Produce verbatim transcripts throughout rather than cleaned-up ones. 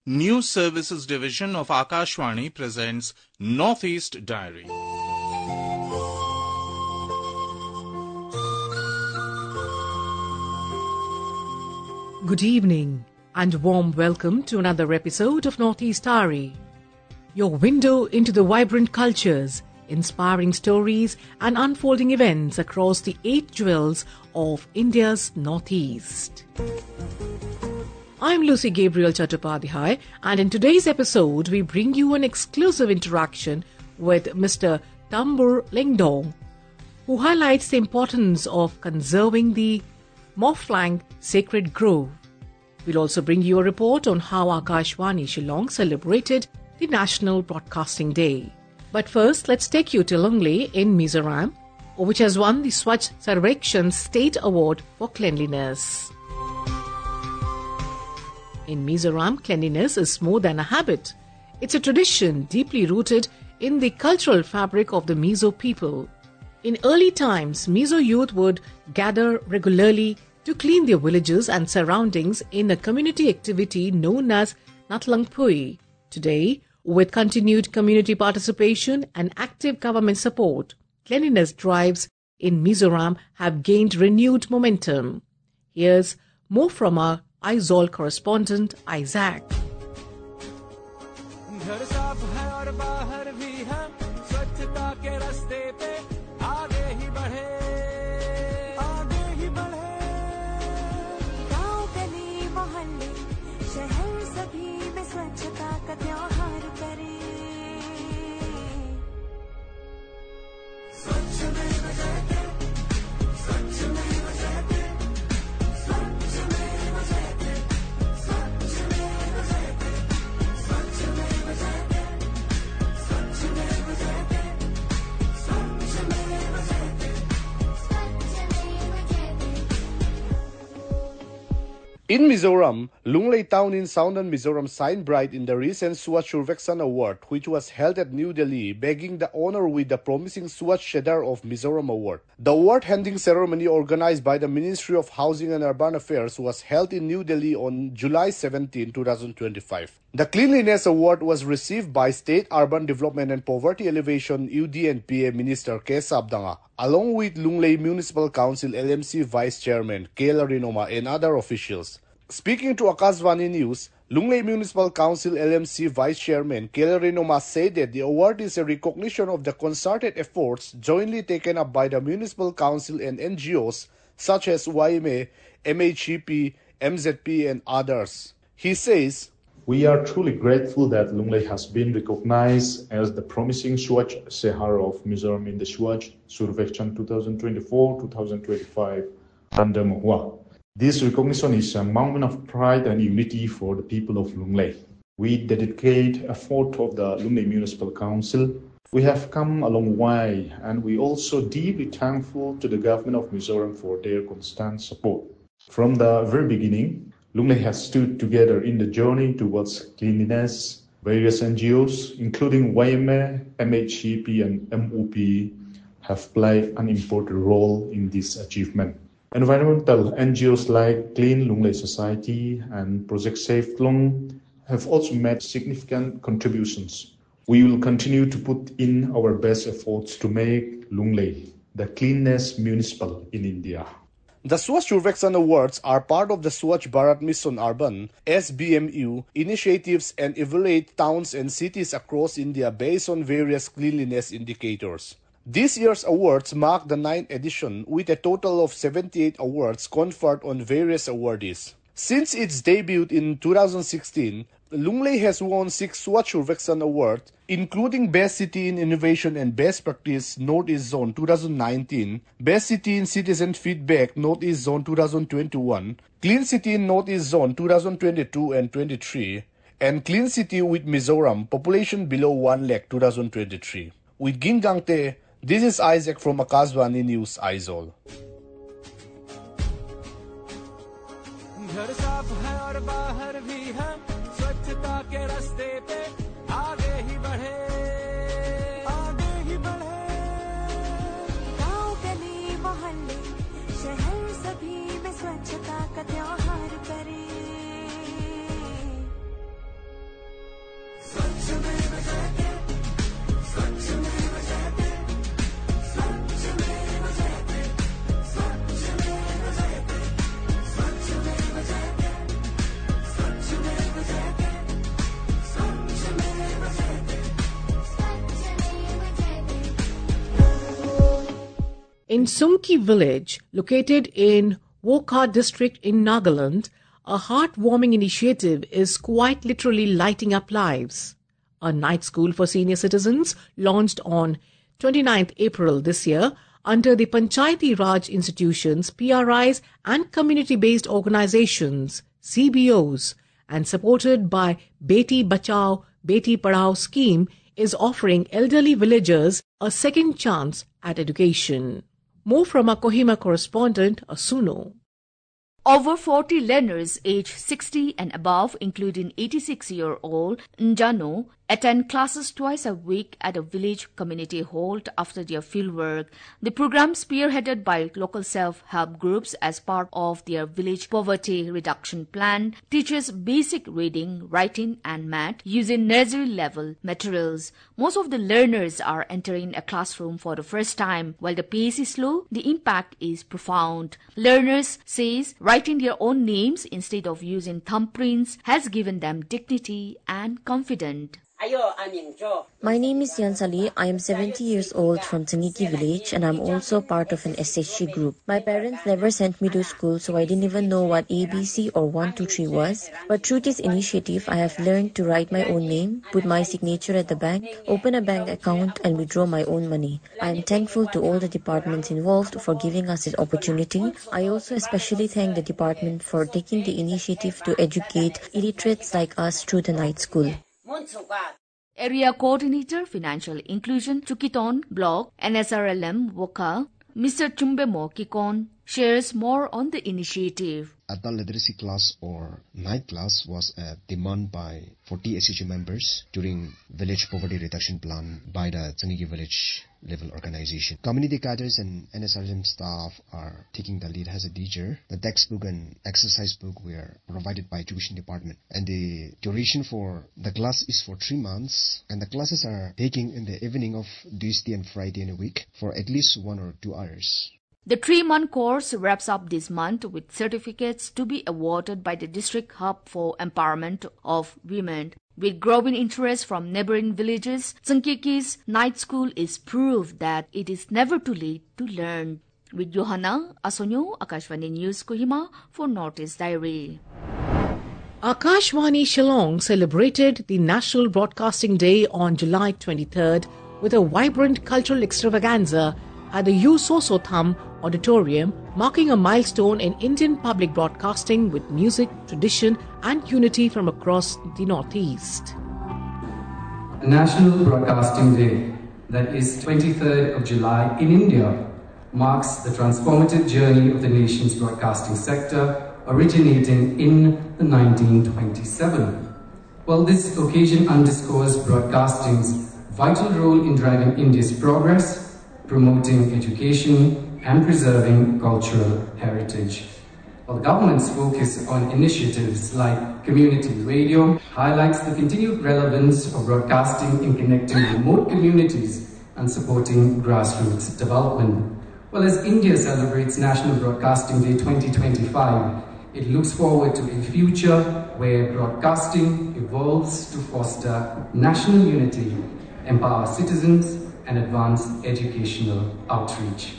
News Services Division of Akashvani presents Northeast Diary. Good evening and warm welcome to another episode of Northeast Diary, your window into the vibrant cultures, inspiring stories and unfolding events across the eight jewels of India's Northeast. I'm Lucy Gabriel Chattopadhyay, and in today's episode we bring you an exclusive interaction with Mister Tambur Lingdong, who highlights the importance of conserving the Mawphlang Sacred Grove. We'll also bring you a report on how Akashvani Shillong celebrated the National Broadcasting Day. But first, let's take you to Lunglei in Mizoram, which has won the Swachh Sarvekshan State Award for Cleanliness. In Mizoram, cleanliness is more than a habit. It's a tradition deeply rooted in the cultural fabric of the Mizo people. In early times, Mizo youth would gather regularly to clean their villages and surroundings in a community activity known as Natlangpui. Today, with continued community participation and active government support, cleanliness drives in Mizoram have gained renewed momentum. Here's more from our Aizawl correspondent Isaac. In Mizoram, Lunglei town in southern Mizoram shined bright in the recent Swachh Sarvekshan Award, which was held at New Delhi, bagging the honor with the promising Swachh Shedar of Mizoram Award. The award-handing ceremony, organized by the Ministry of Housing and Urban Affairs, was held in New Delhi on July seventeenth, twenty twenty-five. The Cleanliness Award was received by State Urban Development and Poverty Alleviation U D N P A Minister K. Sabdanga, along with Lunglei Municipal Council L M C Vice Chairman K. L. Rinoma and other officials. Speaking to Akashvani News, Lunglei Municipal Council L M C Vice Chairman K. L. Rinoma said that the award is a recognition of the concerted efforts jointly taken up by the Municipal Council and N G Os such as Y M A, M H E P, M Z P and others. He says, "We are truly grateful that Lunglei has been recognized as the promising Swachh Shehar of Mizoram in the Swachh Sarvekshan twenty twenty-four to twenty twenty-five under Mahua. This recognition is a moment of pride and unity for the people of Lunglei. We dedicate effort of the Lunglei Municipal Council. We have come a long way, and we also deeply thankful to the government of Mizoram for their constant support. From the very beginning, Lunglei has stood together in the journey towards cleanliness. Various N G Os, including Y M A, M H E P and M O P, have played an important role in this achievement. Environmental N G Os like Clean Lunglei Society and Project Safe Tlong have also made significant contributions. We will continue to put in our best efforts to make Lunglei the cleanest municipal in India." The Swachh Sarvekshan Awards are part of the Swachh Bharat Mission Urban S B M U initiatives and evaluate towns and cities across India based on various cleanliness indicators. This year's awards mark the ninth edition with a total of seventy-eight awards conferred on various awardees. Since its debut in two thousand sixteen, Lunglei has won six Swachh Sarvekshan Awards, including Best City in Innovation and Best Practice Northeast Zone twenty nineteen, Best City in Citizen Feedback Northeast Zone twenty twenty-one, Clean City in Northeast Zone twenty twenty-two and twenty-three, and Clean City with Mizoram Population Below one lakh twenty twenty-three. With Gingangte, this is Isaac from Akashvani News, Aizawl. In Sungki village, located in Wokha district in Nagaland, a heartwarming initiative is quite literally lighting up lives. A night school for senior citizens launched on twenty-ninth April this year under the Panchayati Raj institutions, P R Is and community-based organizations, C B Os, and supported by Beti Bachao, Beti Padhao scheme, is offering elderly villagers a second chance at education. More from our Kohima correspondent, Asuno. Over forty learners aged sixty and above, including eighty-six-year-old Njano, attend classes twice a week at a village community hall after their fieldwork. The program, spearheaded by local self-help groups as part of their village poverty reduction plan, teaches basic reading, writing and math using nursery-level materials. Most of the learners are entering a classroom for the first time. While the pace is slow, the impact is profound. Learners says writing their own names instead of using thumbprints has given them dignity and confidence. My name is Yansali. I am seventy years old from Taniki village and I'm also part of an S H G group. My parents never sent me to school, so I didn't even know what A B C or one two three was. But through this initiative, I have learned to write my own name, put my signature at the bank, open a bank account and withdraw my own money. I am thankful to all the departments involved for giving us this opportunity. I also especially thank the department for taking the initiative to educate illiterates like us through the night school. Area Coordinator Financial Inclusion Chukiton Block N S R L M Wokha, Mister Chumbemo Kikon, shares more on the initiative. Adult literacy class or night class was a demand by forty S H G members during village poverty reduction plan by the Tsanigi village level organization. Community cadres and N S R L M staff are taking the lead as a teacher. The textbook and exercise book were provided by Education Department. And the duration for the class is for three months. And the classes are taking in the evening of Tuesday and Friday in a week for at least one or two hours. The three-month course wraps up this month with certificates to be awarded by the District Hub for Empowerment of Women. With growing interest from neighboring villages, Tsangkiki's night school is proof that it is never too late to learn. With Johanna Asonyo, Akashvani News Kohima for Northeast Diary. Akashvani Shillong celebrated the National Broadcasting Day on July twenty-third with a vibrant cultural extravaganza at the U Sosotham Auditorium, marking a milestone in Indian public broadcasting with music, tradition and unity from across the Northeast. A National Broadcasting Day, that is twenty-third of July in India, marks the transformative journey of the nation's broadcasting sector, originating in the nineteen twenty-seven. Well, this occasion underscores broadcasting's vital role in driving India's progress, promoting education and preserving cultural heritage. While the government's focus on initiatives like community radio highlights the continued relevance of broadcasting in connecting remote communities and supporting grassroots development. Well, as India celebrates National Broadcasting Day twenty twenty-five, it looks forward to a future where broadcasting evolves to foster national unity, empower citizens, and advance educational outreach.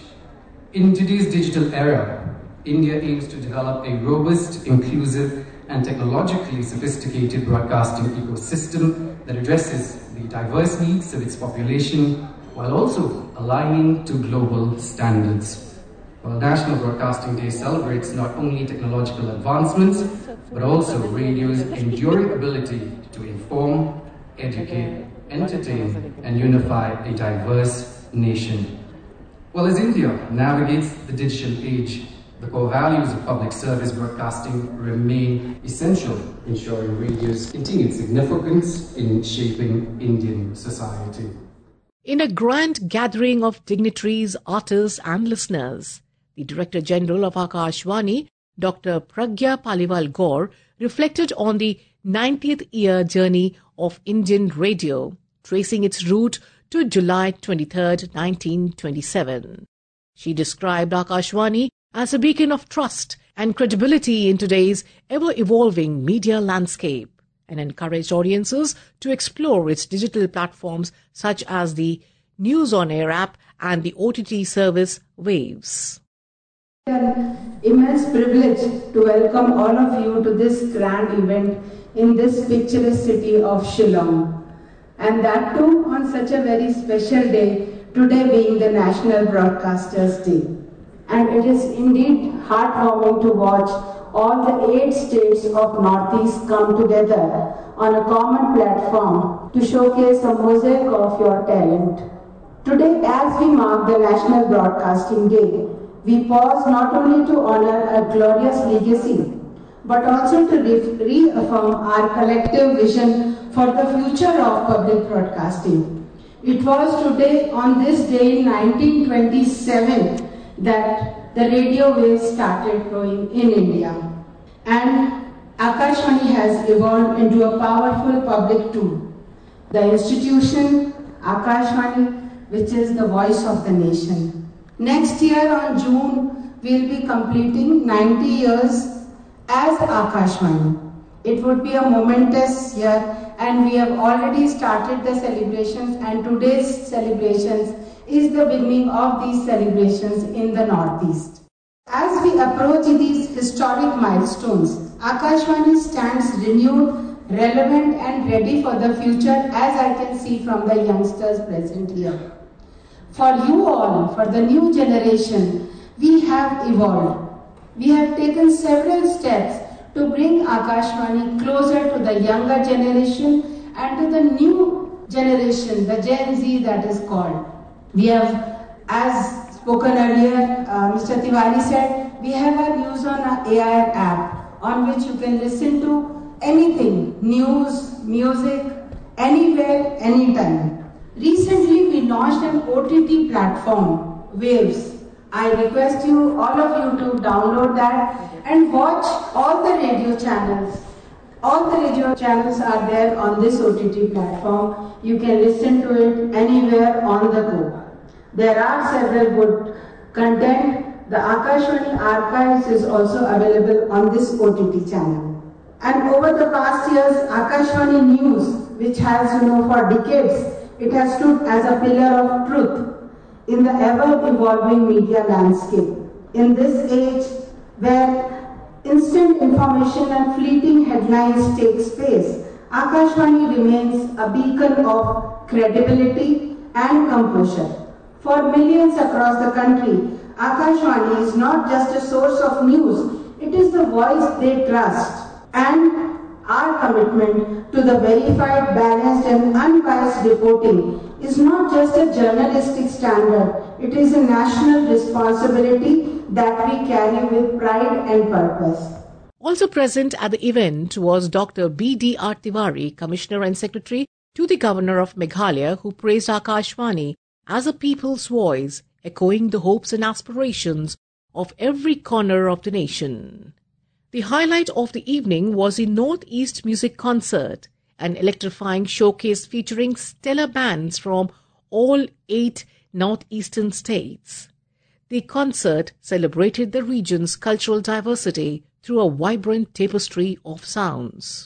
In today's digital era, India aims to develop a robust, inclusive, and technologically sophisticated broadcasting ecosystem that addresses the diverse needs of its population while also aligning to global standards. While National Broadcasting Day celebrates not only technological advancements, but also radio's enduring ability to inform, educate, entertain, and unify a diverse nation. Well, as India navigates the digital age, the core values of public service broadcasting remain essential, ensuring radio's continued significance in shaping Indian society. In a grand gathering of dignitaries, artists and listeners, the Director General of Akashvani, Doctor Pragya Paliwal Gaur, reflected on the ninetieth year journey of Indian radio, tracing its route to July twenty-third, nineteen twenty-seven. She described Akashvani as a beacon of trust and credibility in today's ever-evolving media landscape, and encouraged audiences to explore its digital platforms such as the News on Air app and the O T T service Waves. An immense privilege to welcome all of you to this grand event in this picturesque city of Shillong, and that too on such a very special day, today being the National Broadcasters' Day. And it is indeed heartwarming to watch all the eight states of Northeast come together on a common platform to showcase a mosaic of your talent. Today, as we mark the National Broadcasting Day, we pause not only to honor a glorious legacy, but also to re- reaffirm our collective vision for the future of public broadcasting. It was today, on this day in nineteen twenty-seven, that the radio waves started growing in India. And Akashvani has evolved into a powerful public tool. The institution, Akashvani, which is the voice of the nation. Next year on June, we'll be completing ninety years as Akashvani. It would be a momentous year, and we have already started the celebrations, and today's celebrations is the beginning of these celebrations in the Northeast. As we approach these historic milestones, Akashvani stands renewed, relevant and ready for the future, as I can see from the youngsters present here. For you all, for the new generation, we have evolved. We have taken several steps to bring Akashvani closer to the younger generation and to the new generation, the Gen Z that is called. We have, as spoken earlier, uh, Mister Tiwari said, we have our News on A I R app on which you can listen to anything, news, music, anywhere, anytime. Recently, we launched an O T T platform, Waves. I request you, all of you, to download that and watch all the radio channels. All the radio channels are there on this O T T platform. You can listen to it anywhere on the go. There are several good content. The Akashvani Archives is also available on this O T T channel. And over the past years, Akashvani News, which has, you know, for decades, it has stood as a pillar of truth in the ever-evolving media landscape. In this age where instant information and fleeting headlines take space, Akashvani remains a beacon of credibility and composure. For millions across the country, Akashvani is not just a source of news, it is the voice they trust. And our commitment to the verified, balanced and unbiased reporting is not just a journalistic standard, it is a national responsibility that we carry with pride and purpose. Also present at the event was Doctor B D R Tiwari, Commissioner and Secretary to the Governor of Meghalaya, who praised Akashvani as a people's voice, echoing the hopes and aspirations of every corner of the nation. The highlight of the evening was the Northeast Music Concert, an electrifying showcase featuring stellar bands from all eight northeastern states. The concert celebrated the region's cultural diversity through a vibrant tapestry of sounds.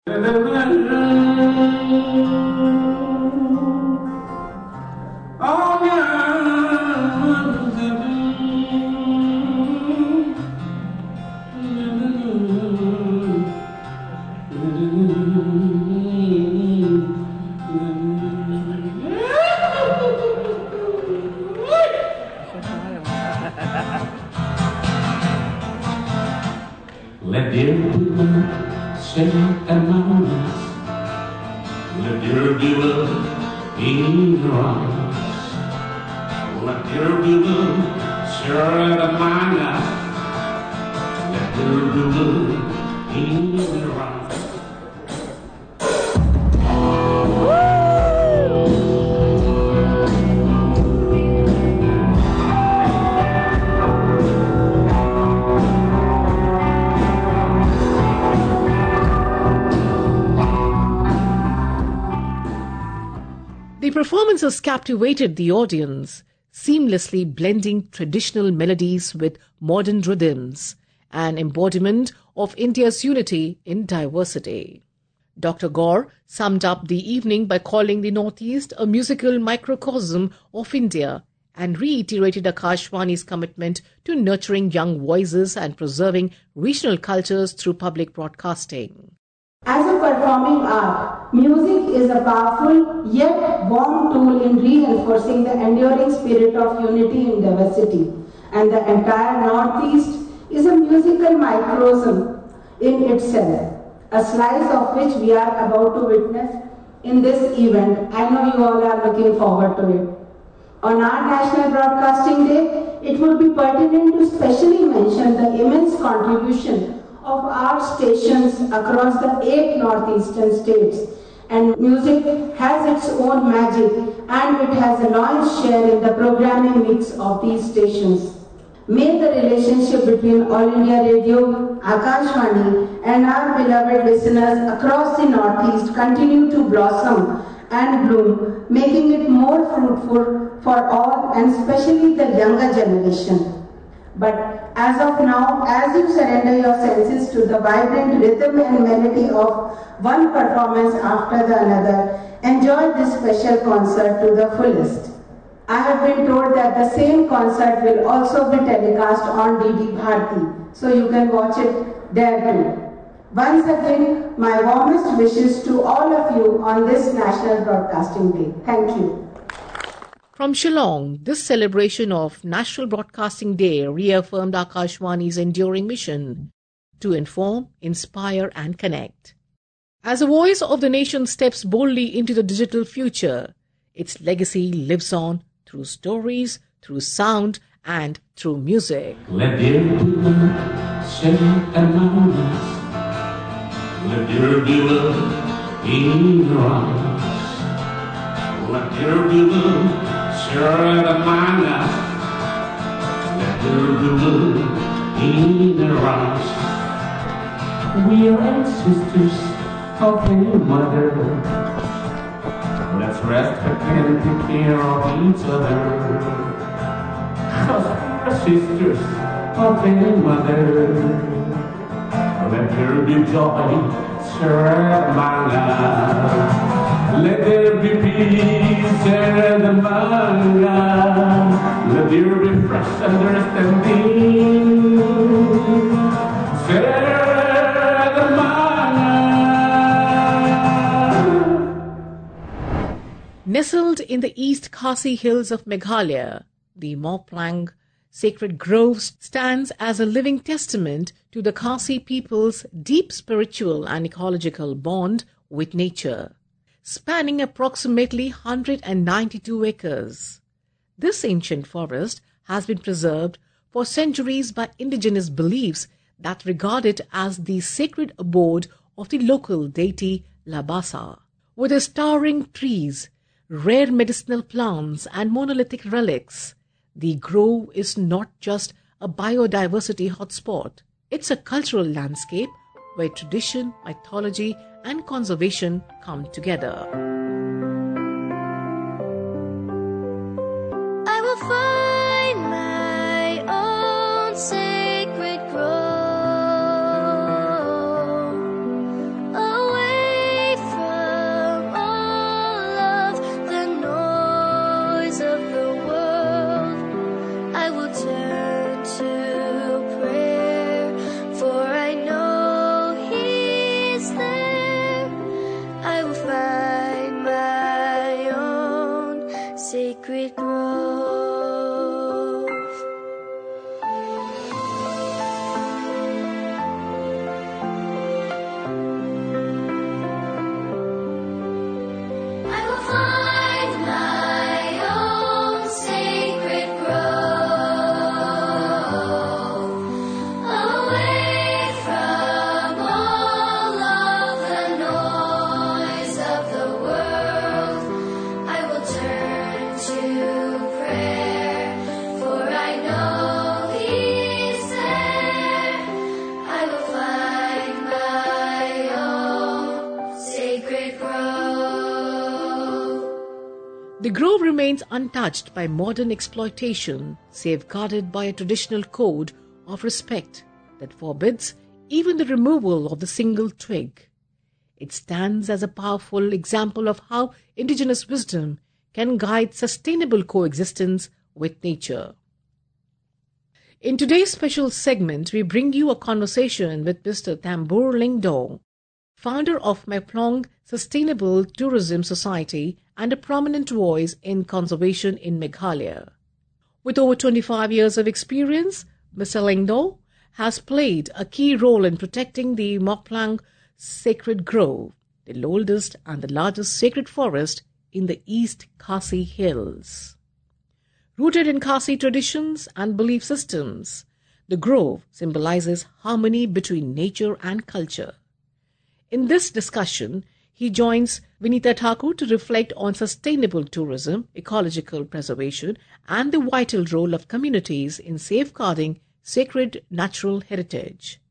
Let there be love, say among us. Let there be love in your arms. Let there be love, sure among us. Let there be love in your arms. The performances captivated the audience, seamlessly blending traditional melodies with modern rhythms, an embodiment of India's unity in diversity. Doctor Gaur summed up the evening by calling the Northeast a musical microcosm of India and reiterated Akashwani's commitment to nurturing young voices and preserving regional cultures through public broadcasting. As a performing art, music is a powerful yet warm tool in reinforcing the enduring spirit of unity in diversity, and the entire Northeast is a musical microcosm in itself, a slice of which we are about to witness in this event. I know you all are looking forward to it. On our National Broadcasting Day, it would be pertinent to specially mention the immense contribution of our stations across the eight northeastern states. And music has its own magic, and it has a large share in the programming mix of these stations. May the relationship between All India Radio, Akashwani, and our beloved listeners across the Northeast continue to blossom and bloom, making it more fruitful for all, and especially the younger generation. But as of now, as you surrender your senses to the vibrant rhythm and melody of one performance after the another, enjoy this special concert to the fullest. I have been told that the same concert will also be telecast on D D Bharati, so you can watch it there too. Once again, my warmest wishes to all of you on this National Broadcasting Day. Thank you. From Shillong, this celebration of National Broadcasting Day reaffirmed Akashwani's enduring mission to inform, inspire and connect. As a voice of the nation steps boldly into the digital future, its legacy lives on through stories, through sound and through music. Let there be seven mountains, let there be love in your eyes, let there be love. Sure the mind us, let there be love in their eyes. We are ancestors of a mother. Let's rest and take care of each other. Cause we are sisters of a mother. Let there be joy, sure my love. Let there be peace and among us. Let there be fresh understanding. Share among us. Nestled in the East Khasi Hills of Meghalaya, the Mawplang Sacred Grove stands as a living testament to the Khasi people's deep spiritual and ecological bond with nature. Spanning approximately one hundred ninety-two acres. This ancient forest has been preserved for centuries by indigenous beliefs that regard it as the sacred abode of the local deity Labasa. With its towering trees, rare medicinal plants and monolithic relics, the grove is not just a biodiversity hotspot. It's a cultural landscape where tradition, mythology and conservation come together. I will find my own sacred grove, away from all of the noise of the world. I will turn to prayer, for I know I will find my own sacred grove. I will find my own sacred grove, away from all of the noise of the world. I will turn to prayer, for I know He's there. I will find my own sacred grove. The grove remains untouched by modern exploitation, safeguarded by a traditional code of respect that forbids even the removal of the single twig. It stands as a powerful example of how indigenous wisdom can guide sustainable coexistence with nature. In today's special segment, we bring you a conversation with Mister Tambur Lingdo, founder of Maplong Sustainable Tourism Society and a prominent voice in conservation in Meghalaya. With over twenty-five years of experience, Mister Lingdo has played a key role in protecting the Maplong Sacred Grove, the oldest and the largest sacred forest in the East Khasi Hills. Rooted in Khasi traditions and belief systems, the grove symbolizes harmony between nature and culture. In this discussion, he joins Vinita Thakur to reflect on sustainable tourism, ecological preservation, and the vital role of communities in safeguarding sacred natural heritage.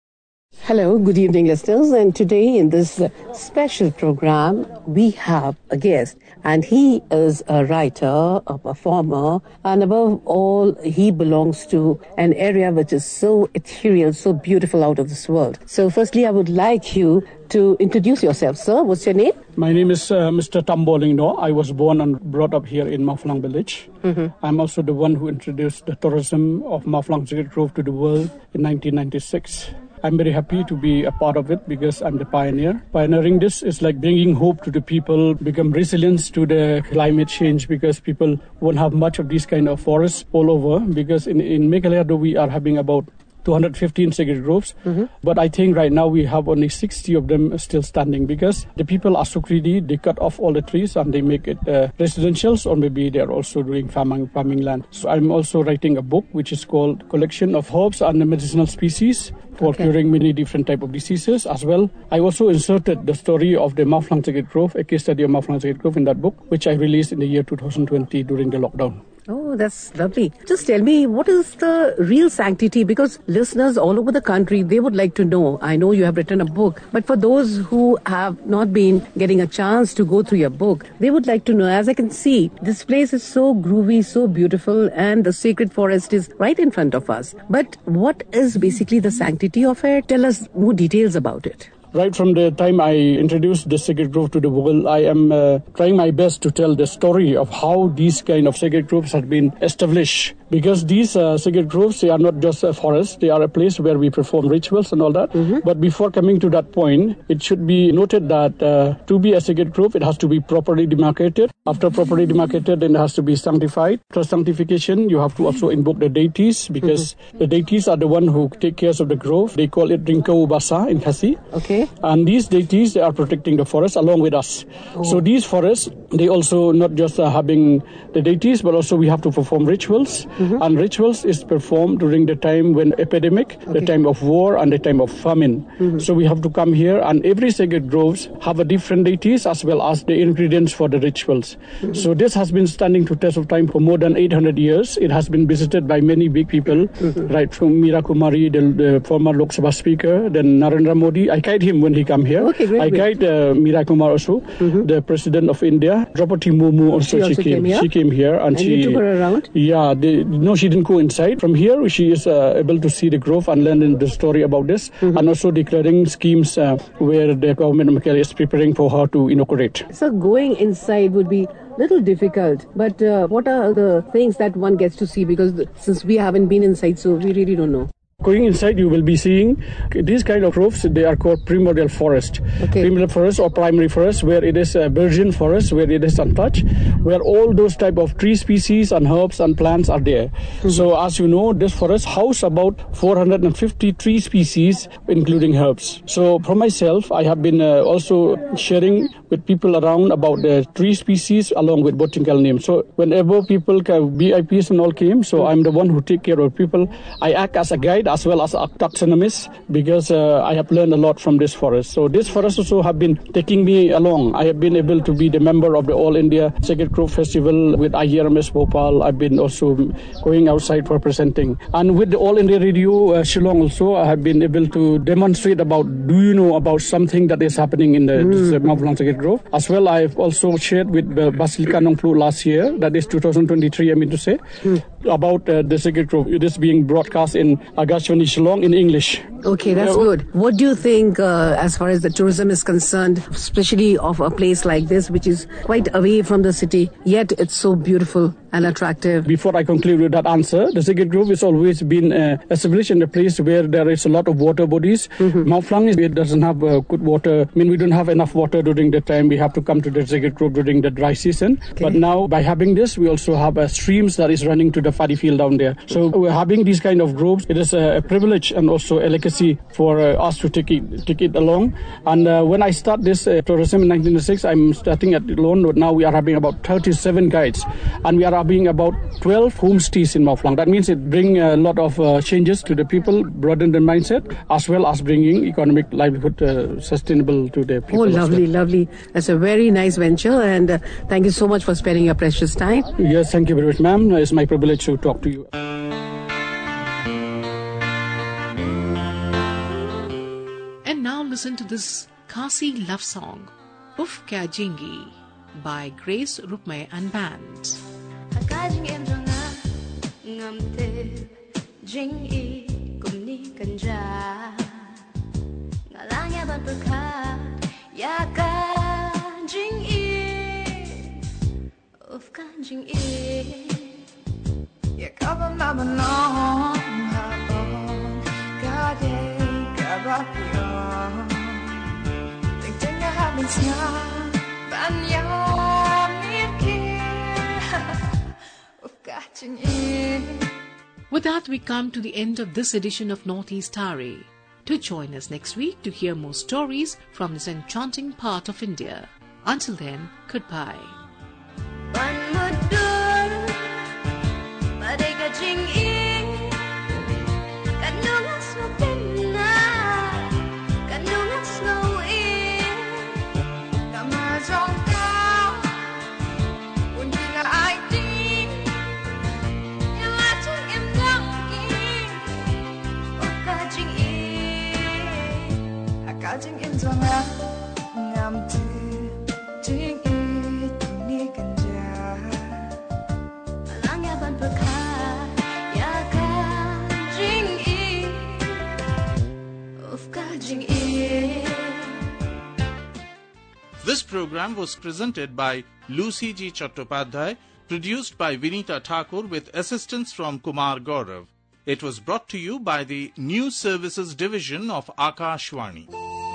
Hello, good evening listeners, and today in this uh, special program we have a guest, and he is a writer, a performer, and above all he belongs to an area which is so ethereal, so beautiful, out of this world. So firstly I would like you to introduce yourself, sir. What's your name? My name is uh, Mister Tambur Lingdo. I was born and brought up here in Maplong village. Mm-hmm. I'm also the one who introduced the tourism of Maplong Sacred Grove to the world in nineteen ninety-six. I'm very happy to be a part of it because I'm the pioneer. Pioneering this is like bringing hope to the people, become resilience to the climate change, because people won't have much of these kind of forests all over, because in, in Meghalaya we are having about two hundred fifteen sacred groves, mm-hmm. but I think right now we have only sixty of them still standing, because the people are so greedy. They cut off all the trees and they make it uh, residentials, or maybe they're also doing farming farming land. So I'm also writing a book which is called Collection of Herbs and Medicinal Species for okay. curing many different type of diseases as well. I also inserted the story of the Maplong Sacred Grove, a case study of Maplong Sacred Grove in that book, which I released in the year two thousand twenty during the lockdown. Oh, that's lovely. Just tell me, what is the real sanctity? Because listeners all over the country, they would like to know. I know you have written a book, but for those who have not been getting a chance to go through your book, they would like to know. As I can see, this place is so groovy, so beautiful, and the sacred forest is right in front of us. But what is basically the sanctity of it? Tell us more details about it. Right from the time I introduced the sacred grove to the world, I am uh, trying my best to tell the story of how these kind of sacred groves have been established. Because these uh, sacred groves, they are not just a forest, they are a place where we perform rituals and all that. Mm-hmm. But before coming to that point, it should be noted that uh, to be a sacred grove, it has to be properly demarcated. After properly demarcated, then it has to be sanctified. After sanctification, you have to also invoke the deities, because mm-hmm. the deities are the one who take care of the grove. They call it Ringkau Basa in Khasi. Okay. And these deities, they are protecting the forest along with us. Oh. So these forests, they also not just uh, having the deities, but also we have to perform rituals. Mm-hmm. And rituals is performed during the time when epidemic, okay. the time of war, and the time of famine. Mm-hmm. So we have to come here, and every sacred groves have a different deities as well as the ingredients for the rituals. Mm-hmm. So this has been standing to test of time for more than eight hundred years. It has been visited by many big people, mm-hmm. right from Meera Kumari, the, the former Lok Sabha speaker, then Narendra Modi. I guide him when he come here. Okay, great, I great. guide uh, Meera Kumar also, mm-hmm. the president of India. Draupadi Murmu also, she, also she came. came She came here, and, and she you took her around. Yeah, they, no, she didn't go inside. From here, she is uh, able to see the grove and learn the story about this, mm-hmm. and also declaring schemes uh, where the government of Meghalaya is preparing for her to inaugurate. So going inside would be little difficult, but uh, what are the things that one gets to see? Because the, since we haven't been inside, so we really don't know. Going inside, you will be seeing these kind of groves. They are called primordial forest. Okay. Primordial forest or primary forest, where it is a virgin forest, where it is untouched, where all those type of tree species and herbs and plants are there. Mm-hmm. So as you know, this forest house about four hundred fifty tree species, including herbs. So for myself, I have been uh, also sharing with people around about the tree species along with botanical names. So whenever people, V I Ps and all came, so mm-hmm. I'm the one who take care of people. I act as a guide as well as a taxonomist, because uh, I have learned a lot from this forest. So this forest also have been taking me along. I have been able to be the member of the All India Sacred Grove Festival with I R M S Bhopal. I've been also going outside for presenting. And with the All India Radio uh, Shillong also, I have been able to demonstrate about, do you know about something that is happening in the mm. Maplong Sacred Grove. As well, I've also shared with the Basilica Nongplu last year, that is two thousand twenty-three, I mean to say, mm. about uh, the Sacred Grove. It is being broadcast in Agashwani Shillong in English. Okay, that's uh, good. What do you think uh, as far as the tourism is concerned, especially of a place like this, which is quite away from the city, yet it's so beautiful and attractive. Before I conclude with that answer, the Sigit Group has always been uh, established in a place where there is a lot of water bodies. Mm-hmm. Mount Flang is, it doesn't have uh, good water. I mean, we don't have enough water during the time. We have to come to the Sigit Group during the dry season. Okay. But now, by having this, we also have uh, streams that is running to the paddy field down there. So we're having these kind of groups. It is a, a privilege and also a legacy for uh, us to take it, take it along. And uh, when I start this uh, tourism in nineteen ninety-six, I'm starting at alone. Now we are having about thirty-seven guides, and we are having about twelve homestays in Mount Flang. That means it brings a lot of uh, changes to the people, broaden the mindset, as well as bringing economic livelihood uh, sustainable to the people. Oh, lovely, lovely. That's a very nice venture, and uh, thank you so much for spending your precious time. Yes, thank you very much, ma'am. It's my privilege to talk to you. And now listen to this Khasi love song, Uf Kya Jingi, by Grace Rupmay and Band. Akajing em janga ngam te jing I kumni kanja ngalang ya ban perkha ya ka jing I uf ka jing I ya ka ba ma ba no ha bon ka de ka ba yo ting ting ya ha min sia ban ya With that, we come to the end of this edition of Northeast Tari. Do join us next week to hear more stories from this enchanting part of India. Until then, goodbye. Kajing im zonga ngam tu jing I tuni kanja alang ya ban perkha ya ka jing I uf ka jing I. This program was presented by Lucy G. Chattopadhyay, produced by Vinita Thakur with assistance from Kumar Gaurav. It was brought to you by the News Services Division of Akashvani.